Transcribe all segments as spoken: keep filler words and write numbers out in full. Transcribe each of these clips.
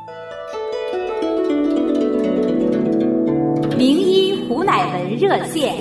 名医胡乃文热线。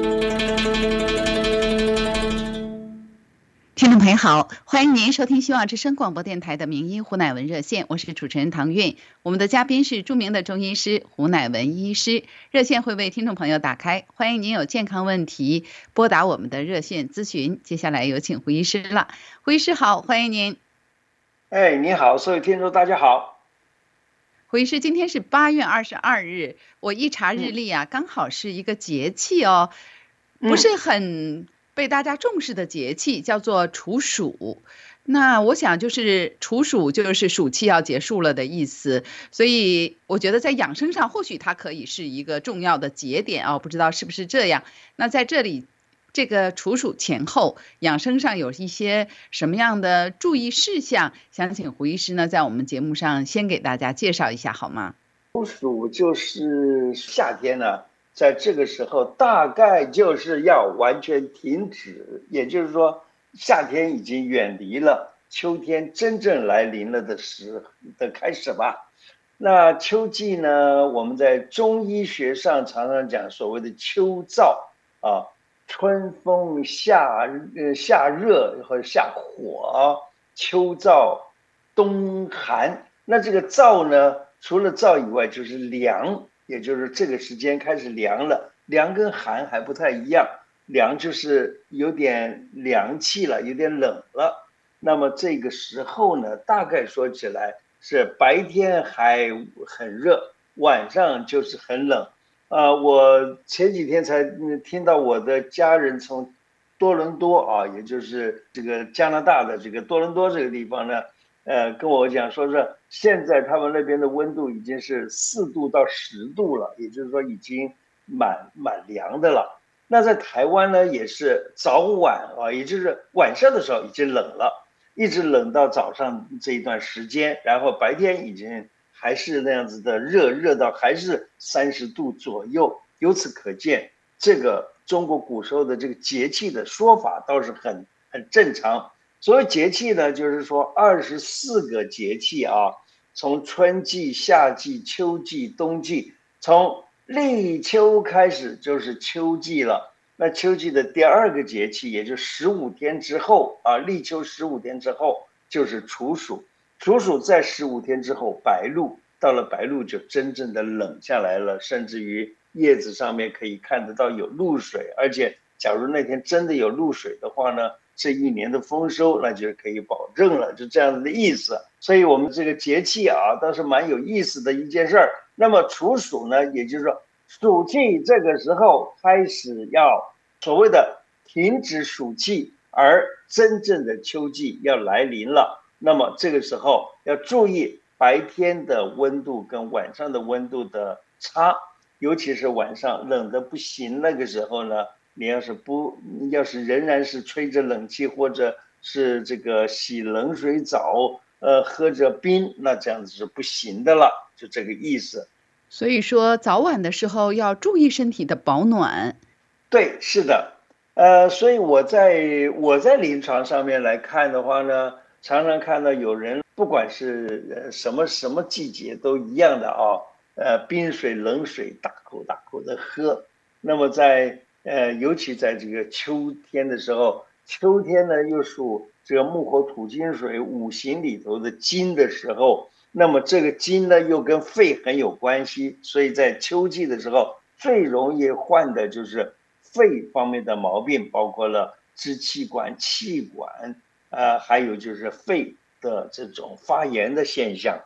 听众朋友好，欢迎您收听希望之声广播电台的名医胡乃文热线，我是主持人唐韵。我们的嘉宾是著名的中医师胡乃文医师，热线会为听众朋友打开，欢迎您有健康问题拨打我们的热线咨询。接下来有请胡医师了。胡医师好，欢迎您。 哎，你好，所有听众大家好。 胡医师，今天是八月二十二日，我一查日历啊，嗯、刚好是一个节气哦，不是很被大家重视的节气，叫做处暑。那我想就是处暑就是暑气要结束了的意思，所以我觉得在养生上或许它可以是一个重要的节点啊，不知道是不是这样。那在这里这个处暑前后养生上有一些什么样的注意事项，想请胡医师呢在我们节目上先给大家介绍一下好吗？ 处暑就是夏天呢、啊，在这个时候大概就是要完全停止，也就是说夏天已经远离了，秋天真正来临了的时的开始吧。那秋季呢，我们在中医学上常常讲所谓的秋燥啊，春风夏呃夏热和夏火，秋燥冬寒。那这个燥呢，除了燥以外就是凉，也就是这个时间开始凉了。凉跟寒还不太一样，凉就是有点凉气了，有点冷了。那么这个时候呢，大概说起来是白天还很热，晚上就是很冷。啊、呃，我前几天才听到我的家人从多伦多啊，也就是这个加拿大的这个多伦多这个地方呢，呃，跟我讲说是现在他们那边的温度已经是四度到十度了，也就是说已经蛮蛮凉的了。那在台湾呢，也是早晚啊，也就是晚上的时候已经冷了，一直冷到早上这一段时间，然后白天已经还是那样子的热，热到还是三十度左右。由此可见，这个中国古时候的这个节气的说法倒是很很正常。所谓节气呢，就是说二十四个节气啊，从春季、夏季、秋季、冬季，从立秋开始就是秋季了。那秋季的第二个节气，也就十五天之后啊，立秋十五天之后就是处暑。处暑在十五天之后白露，到了白露就真正的冷下来了，甚至于叶子上面可以看得到有露水，而且假如那天真的有露水的话呢，这一年的丰收那就可以保证了，就这样子的意思。所以我们这个节气啊，倒是蛮有意思的一件事儿。那么处暑呢，也就是说暑气这个时候开始要所谓的停止暑气，而真正的秋季要来临了。那么这个时候要注意白天的温度跟晚上的温度的差，尤其是晚上冷得不行那个时候呢，你要是不要是仍然是吹着冷气，或者是这个洗冷水澡，呃，喝着冰，那这样子是不行的了，就这个意思。 所以说早晚的时候要注意身体的保暖。 对，是的，呃，所以我在我在临床上面来看的话呢，常常看到有人不管是呃什么什么季节都一样的啊，呃，冰水冷水大口大口的喝。那么在呃，尤其在这个秋天的时候，秋天呢又属这个木火土金水五行里头的金的时候，那么这个金呢又跟肺很有关系，所以在秋季的时候最容易患的就是肺方面的毛病，包括了支气管、气管，呃，还有就是肺的这种发炎的现象。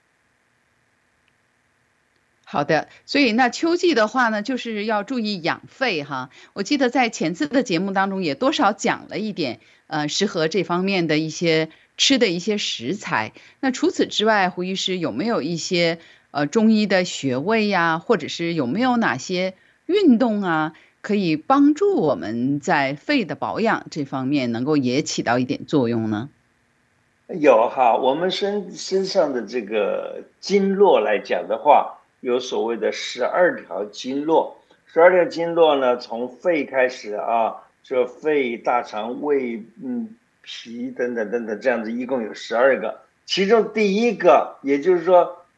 好的，所以那秋季的话呢，就是要注意养肺哈。我记得在前次的节目当中也多少讲了一点，呃，适合这方面的一些吃的一些食材。那除此之外，胡医师有没有一些呃中医的穴位呀，或者是有没有哪些运动啊，可以帮助我们在肺的保养这方面能够也起到一点作用呢？ 有哈，我们身身上的这个经络来讲的话，有所谓的十二条经络。十二条经络呢，从肺开始啊，这肺、大肠、胃、嗯、脾等等等等，这样子一共有十二个。其中第一个，也就是说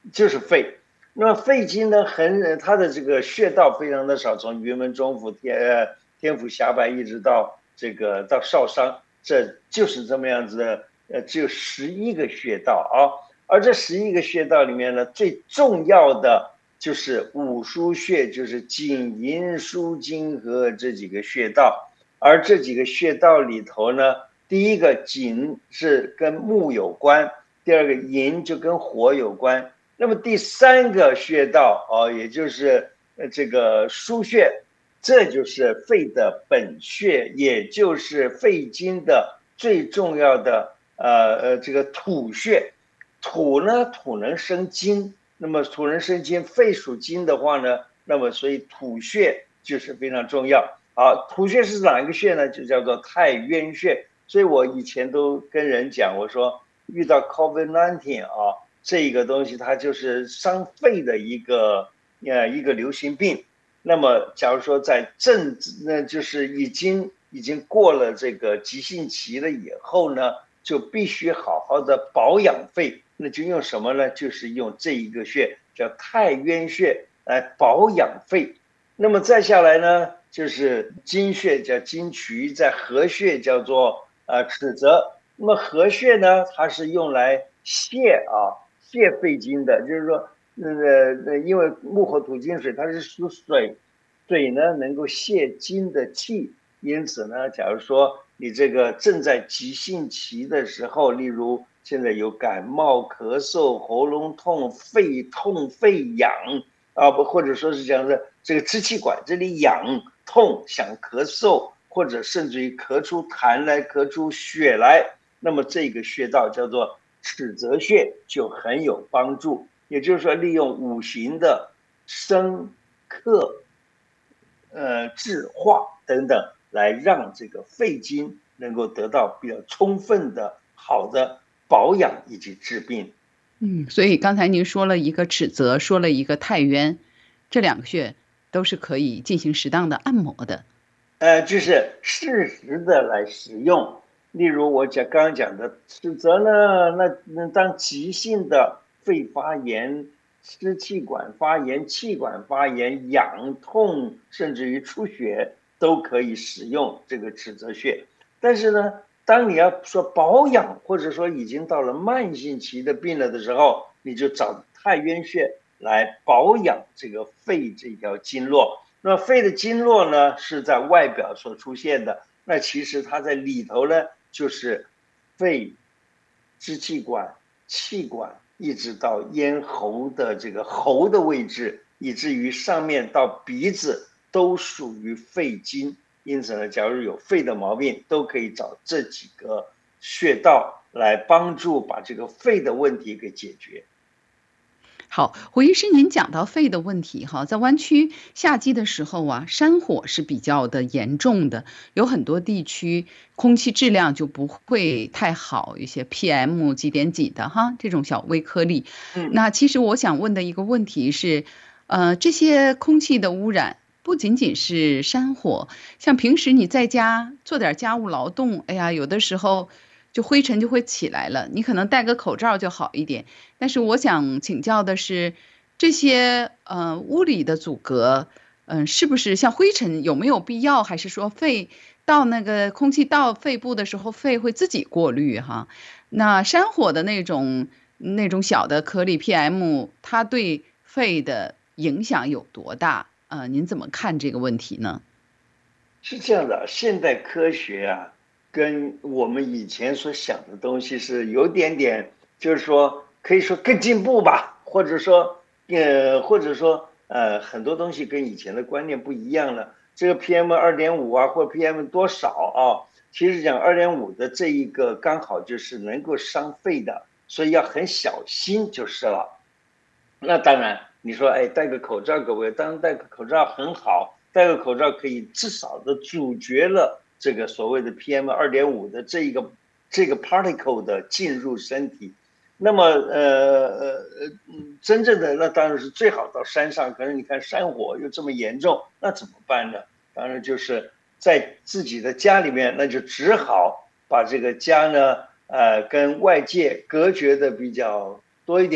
就是肺。那么肺经呢，很它的这个穴道非常的少，从云门中府、天呃天府下白一直到这个到少商，这就是这么样子的，呃，只有十一个穴道啊。而这十一个穴道里面呢，最重要的就是五腧穴，就是颈、阴、枢、经和这几个穴道。而这几个穴道里头呢，第一个颈是跟木有关，第二个阴就跟火有关。那么第三个穴道啊，也就是这个腧穴，这就是肺的本穴，也就是肺经的最重要的呃呃这个土穴。土呢，土能生金，那么土能生金，肺属金的话呢，那么所以土穴就是非常重要。好，土穴是哪一个穴呢？就叫做太渊穴。所以我以前都跟人讲，我说遇到 COVID 十九 啊。这个东西它就是伤肺的一个呃一个流行病。那么假如说在正那就是已经已经过了这个急性期了以后呢，就必须好好的保养肺。那就用什么呢？就是用这一个穴叫太渊穴来保养肺。那么再下来呢，就是经穴叫经渠，在合穴叫做呃尺泽。那么合穴呢，它是用来泻啊。泻肺经的，就是说，那个那因为木火土金水它是属水，水呢能够泻经的气，因此呢，假如说你这个正在急性期的时候，例如现在有感冒、咳嗽、喉咙痛、肺痛、肺痒啊，不，或者说是讲的这个支气管这里痒痛，想咳嗽，或者甚至于咳出痰来、咳出血来，那么这个穴道叫做尺泽穴就很有帮助。也就是说，利用五行的生、克、呃制、化等等，来让这个肺经能够得到比较充分的好的保养以及治病。 嗯，所以刚才您说了一个尺泽，说了一个太渊，这两个穴都是可以进行适当的按摩的。 呃，就是适时的来使用。例如我讲刚刚讲的尺泽呢，那那当急性的肺发炎、支气管发炎、气管发炎、痒痛，甚至于出血，都可以使用这个尺泽穴。但是呢，当你要说保养，或者说已经到了慢性期的病了的时候，你就找太渊穴来保养这个肺这条经络。那肺的经络呢，是在外表所出现的，那其实它在里头呢，就是肺、支气管、气管，一直到咽喉的这个喉的位置，以至于上面到鼻子都属于肺经。因此呢，假如有肺的毛病，都可以找这几个穴道来帮助把这个肺的问题给解决。 好，胡医师，您讲到肺的问题哈，在湾区夏季的时候啊，山火是比较的严重的，有很多地区空气质量就不会太好，一些 P M 几点几的哈，这种小微颗粒。 嗯， 那其实我想问的一个问题是，呃，这些空气的污染不仅仅是山火，像平时你在家做点家务劳动，哎呀，有的时候就灰尘就会起来了，你可能戴个口罩就好一点。但是我想请教的是，这些呃物理的阻隔，嗯、呃，是不是像灰尘有没有必要？还是说肺到那个空气到肺部的时候，肺会自己过滤哈？那山火的那种那种小的颗粒 P M， 它对肺的影响有多大？呃，您怎么看这个问题呢？ 是这样的，现代科学啊，跟我们以前所想的东西是有点点，就是说可以说更进步吧，或者说，呃，或者说，呃，很多东西跟以前的观念不一样了。这个 P M 二点五 啊，或 P M 多少啊，其实讲二点五的这一个刚好就是能够伤肺的，所以要很小心就是了。那当然，你说，哎，戴个口罩可不可以？当然，戴个口罩很好。戴个口罩可以至少的阻绝了这个所谓的 P M 二点五 的这一个这个 particle 的进入身体。那么呃呃真正的那当然是最好到山上，可是你看山火又这么严重，那怎么办呢？当然就是在自己的家里面，那就只好把这个家呢呃跟外界隔绝的比较多一点。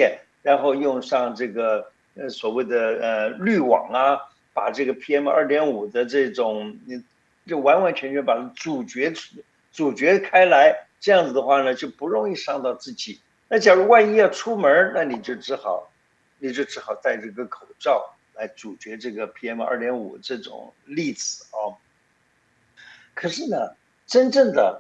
然后用上这个呃所谓的呃滤网啊，把这个 P M 二点五 的这种，就完完全全把它阻绝阻绝开来，这样子的话呢，就不容易伤到自己。那假如万一要出门，那你就只好，你就只好戴这个口罩来阻绝这个 P M 二点五 这种粒子哦。可是呢，真正的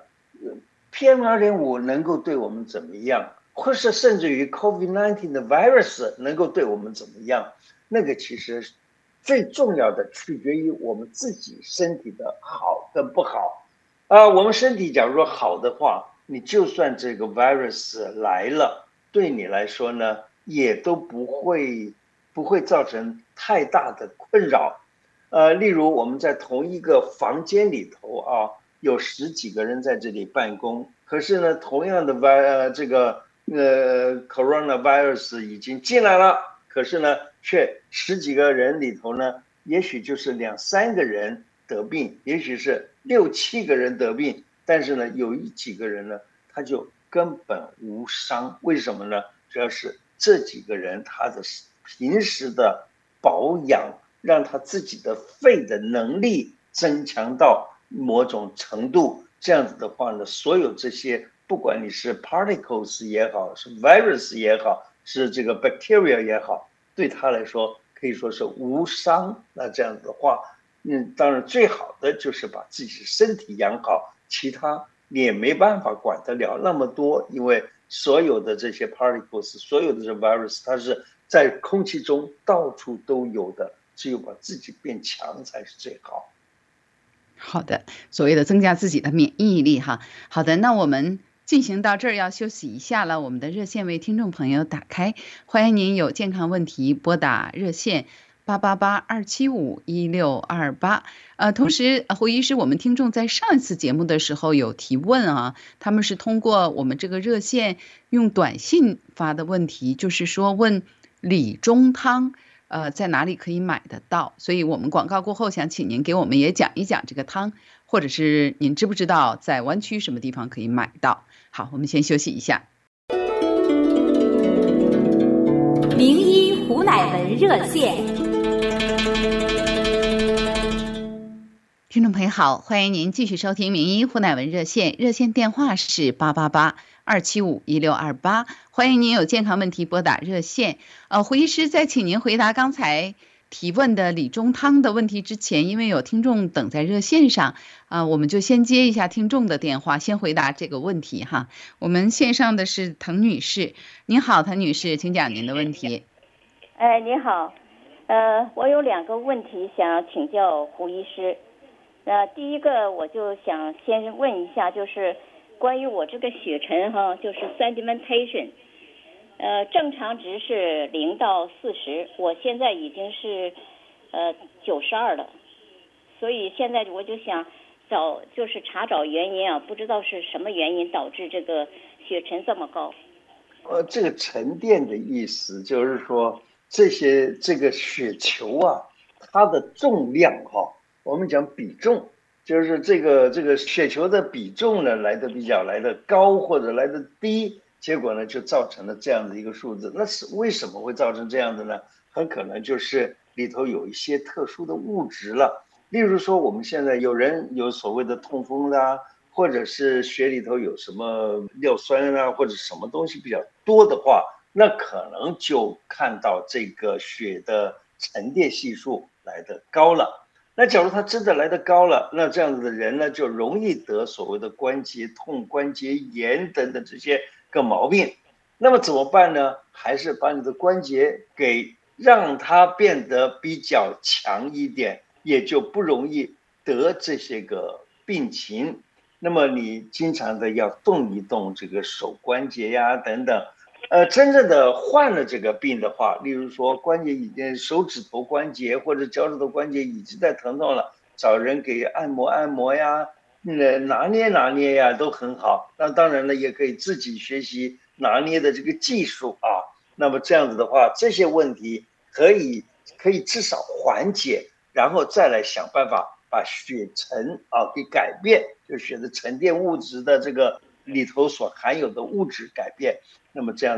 P M 二点五 能够对我们怎么样，或是甚至于 COVID 十九 的 virus 能够对我们怎么样，那个其实最重要的取决于我们自己身体的好跟不好啊、呃。我们身体假如说好的话，你就算这个 virus 来了，对你来说呢，也都不会不会造成太大的困扰。呃，例如我们在同一个房间里头啊，有十几个人在这里办公，可是呢，同样的 vi 呃这个呃 coronavirus 已经进来了，可是呢，却十几个人里头呢，也许就是两三个人得病，也许是六七个人得病。但是呢，有一几个人呢，他就根本无伤。为什么呢？主要是这几个人他的平时的保养，让他自己的肺的能力增强到某种程度。这样子的话呢，所有这些，不管你是 particles 也好，是 virus 也好，是这个 bacteria 也好，对他来说可以说是无伤。那这样子的话，嗯，当然最好的就是把自己身体养好。其他你也没办法管得了那么多，因为所有的这些 particles， 所有的这 virus， 它是在空气中到处都有的，只有把自己变强才是最好。 好的，所谓的增加自己的免疫力哈。好的，那我们进行到这儿要休息一下了，我们的热线为听众朋友打开，欢迎您有健康问题拨打热线八八八二七五一六二八。呃，同时胡医师，我们听众在上一次节目的时候有提问啊，他们是通过我们这个热线用短信发的问题，就是说问理中汤呃在哪里可以买得到，所以我们广告过后想请您给我们也讲一讲这个汤，或者是您知不知道在湾区什么地方可以买到。好，我们先休息一下。 名医胡乃文热线。 听众朋友好，欢迎您继续收听名医胡乃文热线，热线电话是八八八二七五一六二八，欢迎您有健康问题拨打热线。呃，胡医师在请您回答刚才提问的理中汤的问题之前，因为有听众等在热线上，啊、呃，我们就先接一下听众的电话，先回答这个问题哈。我们线上的是滕女士，您好，滕女士，请讲您的问题。 哎，你好，呃，我有两个问题想请教胡医师。呃，第一个我就想先问一下，就是关于我这个血沉哈，就是 sedimentation， 呃，正常值是零到四十，我现在已经是呃九十二了，所以现在我就想找就是查找原因啊，不知道是什么原因导致这个血沉这么高。 呃，这个沉淀的意思就是说，这些这个血球啊，它的重量哈、哦。我们讲比重，就是这个这个血球的比重呢来的比较来的高或者来的低，结果呢就造成了这样的一个数字。那是为什么会造成这样的呢？很可能就是里头有一些特殊的物质了。例如说，我们现在有人有所谓的痛风啦，或者是血里头有什么尿酸啊，或者什么东西比较多的话，那可能就看到这个血的沉淀系数来的高了。那假如他真的来得高了，那这样子的人呢，就容易得所谓的关节痛、关节炎等等这些个毛病。那么怎么办呢？还是把你的关节给让它变得比较强一点，也就不容易得这些个病情。那么你经常的要动一动这个手关节呀等等。呃，真正的患了这个病的话，例如说关节已经手指头关节或者脚趾头关节已经在疼痛了，找人给按摩按摩呀，嗯，拿捏拿捏呀，都很好。那当然了，也可以自己学习拿捏的这个技术啊。那么这样子的话，这些问题可以可以至少缓解，然后再来想办法把血沉啊给改变，就血的沉淀物质的这个里头所含有的物质改变。那么这样子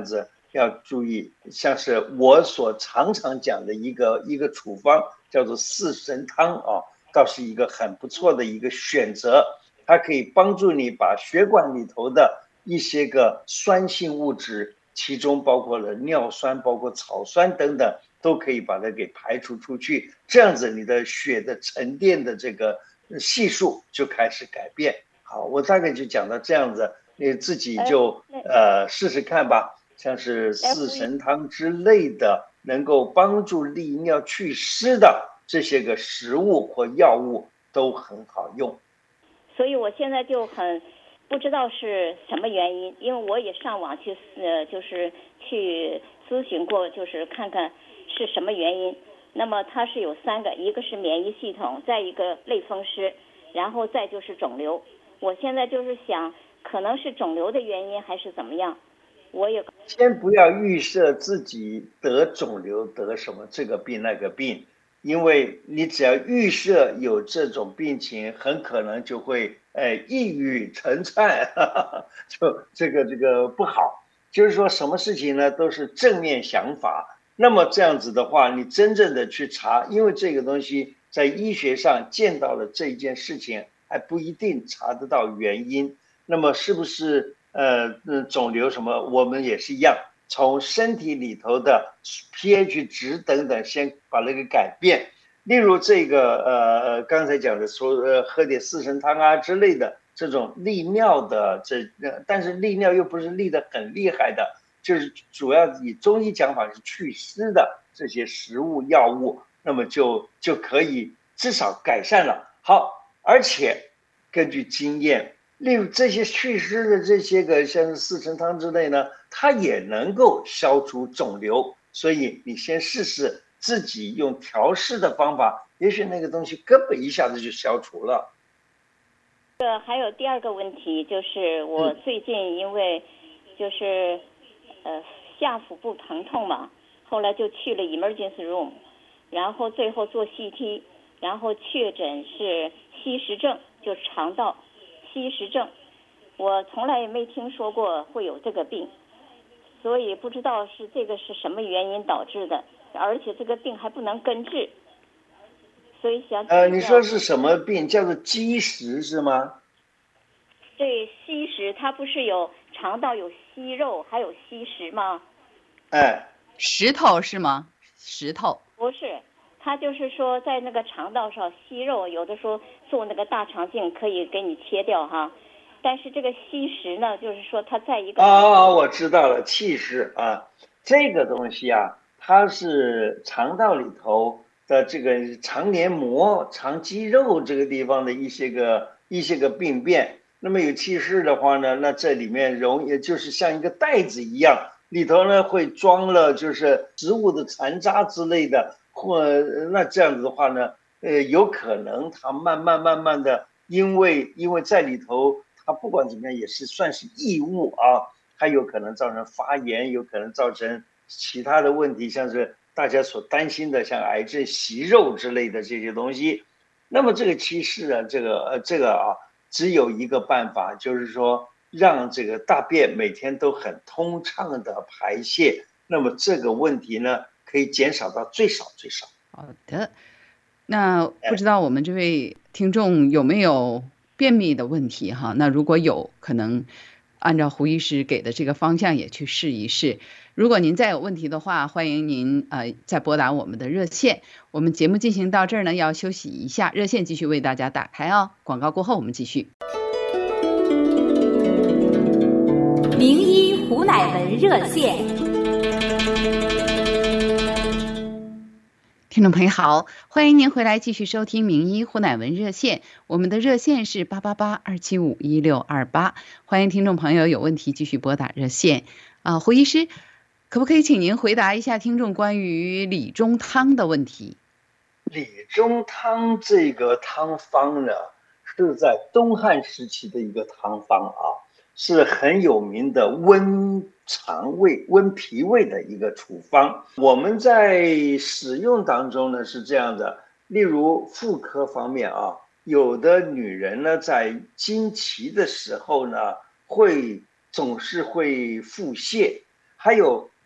要注意，像是我所常常讲的一个一个处方，叫做四神汤啊，倒是一个很不错的一个选择。它可以帮助你把血管里头的一些个酸性物质，其中包括了尿酸、包括草酸等等，都可以把它给排除出去。这样子，你的血的沉淀的这个系数就开始改变。好，我大概就讲到这样子，你自己就呃试试看吧。像是四神汤之类的，能够帮助利尿祛湿的这些个食物或药物都很好用。 所以我现在就很不知道是什么原因，因为我也上网去呃，就是去咨询过，就是看看是什么原因。那么它是有三个，一个是免疫系统，再一个类风湿，然后再就是肿瘤。我现在就是想，可能是肿瘤的原因还是怎么样。我也先不要预设自己得肿瘤得什么这个病那个病，因为你只要预设有这种病情，很可能就会呃一语成谶，哈哈，就这个这个不好。就是说什么事情呢都是正面想法，那么这样子的话，你真正的去查，因为这个东西在医学上见到了这件事情还不一定查得到原因，那么是不是呃，肿瘤什么，我们也是一样，从身体里头的 pH 值等等，先把那个改变。例如这个呃，刚才讲的说，呃，喝点四神汤啊之类的，这种利尿的，这但是利尿又不是利得很厉害的，就是主要以中医讲法是祛湿的这些食物药物，那么就就可以至少改善了。好，而且根据经验。例如这些祛湿的这些个像四神汤之类呢，它也能够消除肿瘤，所以你先试试自己用调试的方法，也许那个东西根本一下子就消除了。 呃，还有第二个问题就是我最近因为就是呃下腹部疼痛嘛，后来就去了 emergency room， 然后最后做 C T， 然后确诊是吸食症，就是肠道吸食症，我从来也没听说过会有这个病，所以不知道是这个是什么原因导致的，而且这个病还不能根治，所以想呃，你说是什么病？叫做积食是吗？ 对，吸食，它不是有肠道有息肉，还有吸食吗？ 哎， 石头是吗？石头不是。他就是说，在那个肠道上息肉，有的时候做那个大肠镜可以给你切掉哈，但是这个吸食呢，就是说它在一个哦哦，我知道了，气室啊，这个东西啊，它是肠道里头的这个肠黏膜、肠肌肉这个地方的一些个一些个病变。那么有气室的话呢，那这里面容易就是像一个袋子一样，里头呢会装了就是食物的残渣之类的。或那这样子的话呢，呃，有可能它慢慢慢慢的，因为因为在里头，它不管怎么样也是算是异物啊，它有可能造成发炎，有可能造成其他的问题，像是大家所担心的像癌症、息肉之类的这些东西。那么这个趋势啊，这个呃这个啊，只有一个办法，就是说让这个大便每天都很通畅的排泄。那么这个问题呢，可以减少到最少最少。 好的，那不知道我们这位听众有没有便秘的问题哈？那如果有，可能按照胡医师给的这个方向也去试一试。如果您再有问题的话，欢迎您呃再拨打我们的热线。我们节目进行到这儿呢，要休息一下，热线继续为大家打开哦。广告过后我们继续。 名医胡乃文热线。 听众朋友好，欢迎您回来继续收听名医胡乃文热线，我们的热线是八八八二七五一六二八，欢迎听众朋友有问题继续拨打热线。啊，胡医师，可不可以请您回答一下听众关于理中汤的问题？ 理中汤这个汤方呢，是在东汉时期的一个汤方啊，是很有名的温肠胃、温脾胃的一个处方。我们在使用当中呢是这样的，例如妇科方面啊，有的女人呢在经期的时候呢，会总是会腹泻，还有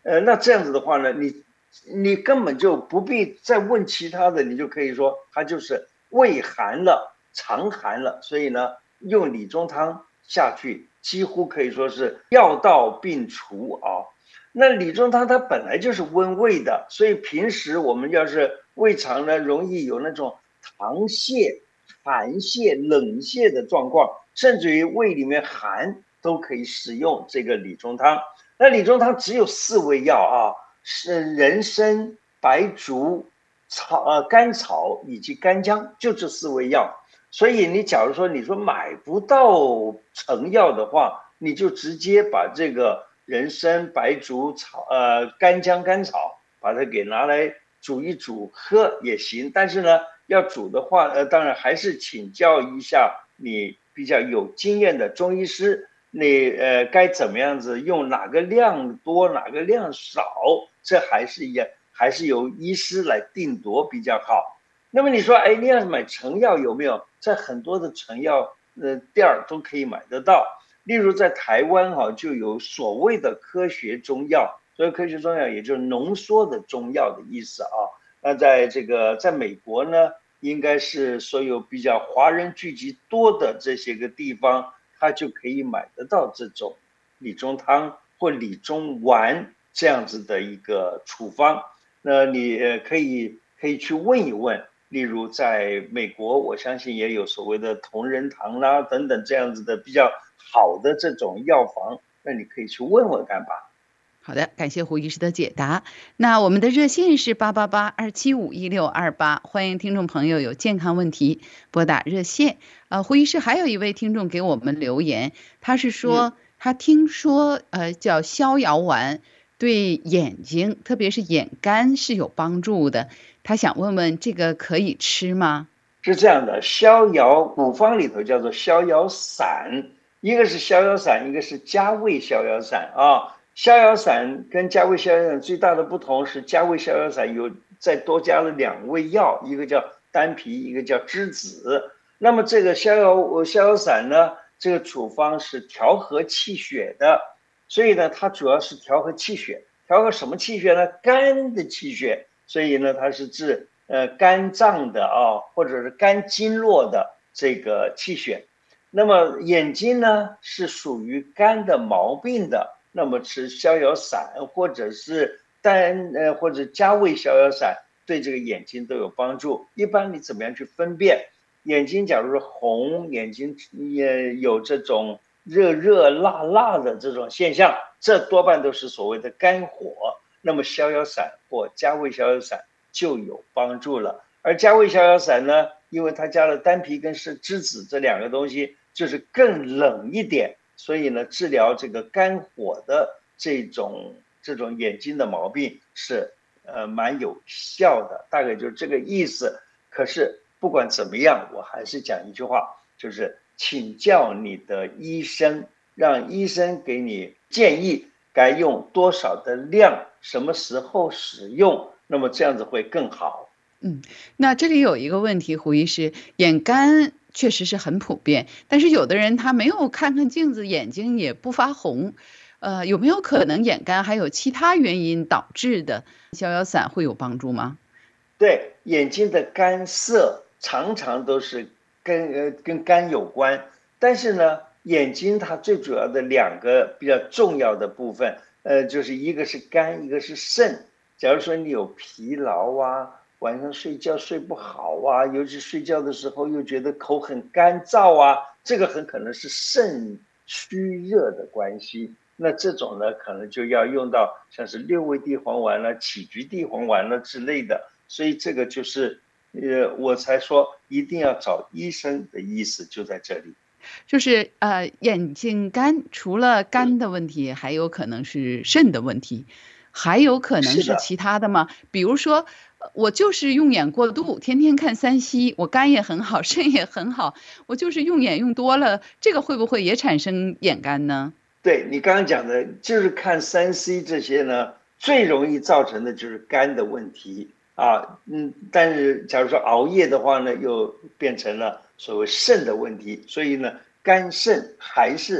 呃，那这样子的话呢，你你根本就不必再问其他的，你就可以说它就是胃寒了、肠寒了，所以呢，用理中汤下去，几乎可以说是药到病除啊。那理中汤它本来就是温胃的，所以平时我们要是胃肠呢容易有那种溏泻、寒泻、冷泻的状况，甚至于胃里面寒，都可以使用这个理中汤。那理中汤只有四味药啊，是人参、白术、草呃甘草以及干姜，就这四味药。所以你假如说你说买不到成药的话，你就直接把这个人参、白术、草呃干姜、甘草，把它给拿来煮一煮喝也行。但是呢，要煮的话，呃，当然还是请教一下你比较有经验的中医师。你呃该怎么样子用，哪个量多哪个量少，这还是也还是由医师来定夺比较好。那么你说，哎，你要买成药有没有？在很多的成药呃店儿都可以买得到。例如在台湾哈、啊，就有所谓的科学中药，所以科学中药也就是浓缩的中药的意思啊。那在这个在美国呢，应该是所有比较华人聚集多的这些个地方，它就可以买得到这种理中汤或理中丸这样子的一个处方。那你可以可以去问一问，例如在美国，我相信也有所谓的同仁堂啦等等这样子的比较好的这种药房，那你可以去问问看吧。 好的，感谢胡医师的解答。那我们的热线是八八八二七五一六二八，欢迎听众朋友有健康问题拨打热线。呃，胡医师还有一位听众给我们留言，他是说他听说呃叫逍遥丸对眼睛，特别是眼干是有帮助的，他想问问这个可以吃吗？ 是这样的，逍遥古方里头叫做逍遥散，一个是逍遥散，一个是加味逍遥散啊。逍遥散跟加味逍遥散最大的不同是，加味逍遥散有再多加了两味药，一个叫丹皮，一个叫栀子。那么这个逍遥逍遥散呢，这个处方是调和气血的，所以呢，它主要是调和气血，调和什么气血呢？肝的气血，所以呢，它是治呃肝脏的啊，或者是肝经络的这个气血。那么眼睛呢，是属于肝的毛病的。那么吃逍遥散或者是单呃或者加味逍遥散，对这个眼睛都有帮助。一般你怎么样去分辨眼睛？假如说红，眼睛也有这种热热辣辣的这种现象，这多半都是所谓的肝火。那么逍遥散或加味逍遥散就有帮助了。而加味逍遥散呢，因为它加了丹皮跟是栀子这两个东西，就是更冷一点。所以呢，治疗这个肝火的这种这种眼睛的毛病是呃蛮有效的，大概就是这个意思。可是不管怎么样，我还是讲一句话，就是请教你的医生，让医生给你建议该用多少的量，什么时候使用，那么这样子会更好。 嗯，那这里有一个问题，胡医师，眼干确实是很普遍，但是有的人他没有看看镜子，眼睛也不发红，呃，有没有可能眼干还有其他原因导致的？逍遥散会有帮助吗？ 对，眼睛的干涩常常都是跟呃跟肝有关，但是呢，眼睛它最主要的两个比较重要的部分，呃，就是一个是肝，一个是肾。假如说你有疲劳啊，晚上睡觉睡不好啊，尤其睡觉的时候又觉得口很干燥啊，这个很可能是肾虚热的关系。那这种呢，可能就要用到像是六味地黄丸了、杞菊地黄丸了之类的。所以这个就是，呃，我才说一定要找医生的意思就在这里。 就是呃，眼睛干，除了肝的问题，还有可能是肾的问题。还有可能是其他的吗？比如说我就是用眼过度，天天看三 C， 我肝也很好，肾也很好，我就是用眼用多了，这个会不会也产生眼干呢？ 对，你刚刚讲的就是看三 C 这些呢，最容易造成的就是肝的问题啊。嗯，但是假如说熬夜的话呢，又变成了所谓肾的问题，所以呢，肝肾还是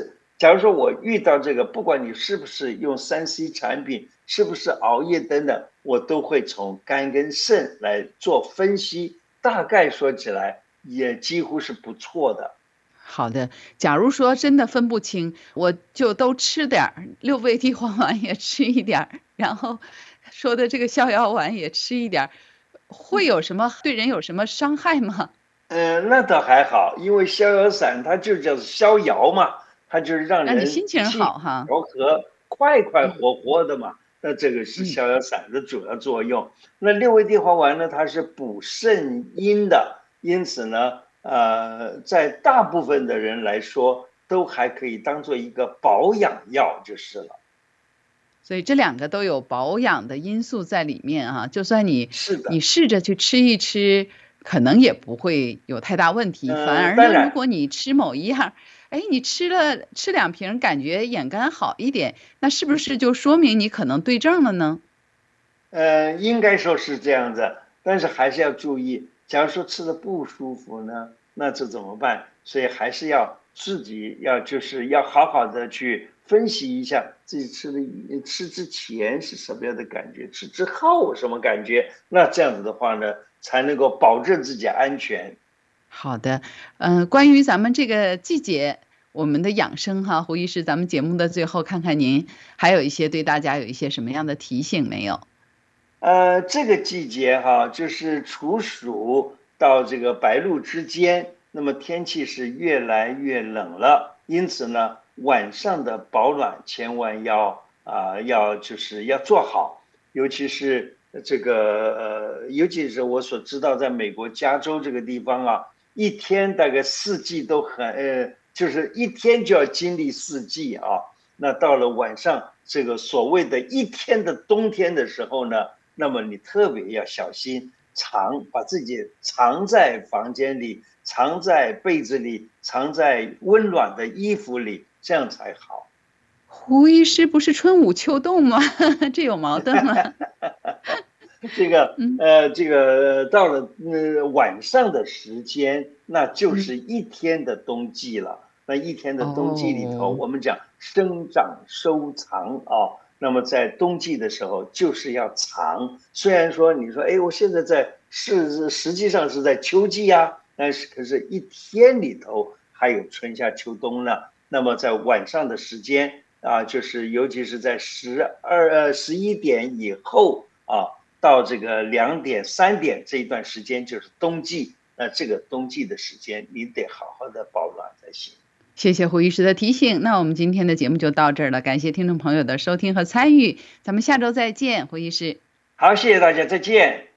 假如说我遇到这个，不管你是不是用三 C 产品，是不是熬夜等等，我都会从肝跟肾来做分析，大概说起来也几乎是不错的。 好的，假如说真的分不清，我就都吃点儿，六味地黄丸也吃一点儿，然后说的这个逍遥丸也吃一点儿，会有什么对人有什么伤害吗？ 嗯、呃，那倒还好，因为逍遥散它就叫逍遥嘛，它就是让人让你心情好哈， 调和，快快活活的嘛。嗯、那这个是嗯逍遥散的主要作用。那六味地黄丸呢，它是补肾阴的，因此呢。呃，在大部分的人来说，都还可以当做一个保养药就是了。 所以这两个都有保养的因素在里面啊，就算你是的， 你试着去吃一吃，可能也不会有太大问题。 嗯、 反而呢，如果你吃某一样，哎，你吃了吃两瓶，感觉眼干好一点，那是不是就说明你可能对症了呢？ 呃，应该说是这样子，但是还是要注意。假如说吃的不舒服呢，那这怎么办？所以还是要自己要就是要好好的去分析一下自己吃的吃之前是什么样的感觉，吃之后什么感觉。那这样子的话呢，才能够保证自己安全。 好的，嗯、呃，关于咱们这个季节，我们的养生哈，胡医师，咱们节目的最后看看您还有一些对大家有一些什么样的提醒没有？ 呃，这个季节哈，就是处暑到这个白露之间，那么天气是越来越冷了，因此呢，晚上的保暖千万要啊、呃、要就是要做好，尤其是这个呃，尤其是我所知道，在美国加州这个地方啊，一天大概四季都很呃，就是一天就要经历四季啊，那到了晚上这个所谓的一天的冬天的时候呢。那么你特别要小心，藏把自己藏在房间里，藏在被子里，藏在温暖的衣服里，这样才好。 胡医师不是春捂秋冻吗？这有矛盾吗？ 这个呃，这个到了呃晚上的时间，那就是一天的冬季了。嗯、那一天的冬季里头，哦、我们讲生长收藏啊。那么在冬季的时候就是要藏，虽然说你说，哎，我现在在是实际上是在秋季啊，但是可是一天里头还有春夏秋冬呢。那么在晚上的时间啊，就是尤其是在十二呃十一点以后啊，到这个两点三点这一段时间就是冬季。那这个冬季的时间，你得好好的保暖才行。 谢谢胡医师的提醒，那我们今天的节目就到这儿了，感谢听众朋友的收听和参与，咱们下周再见，胡医师。 好，谢谢大家，再见。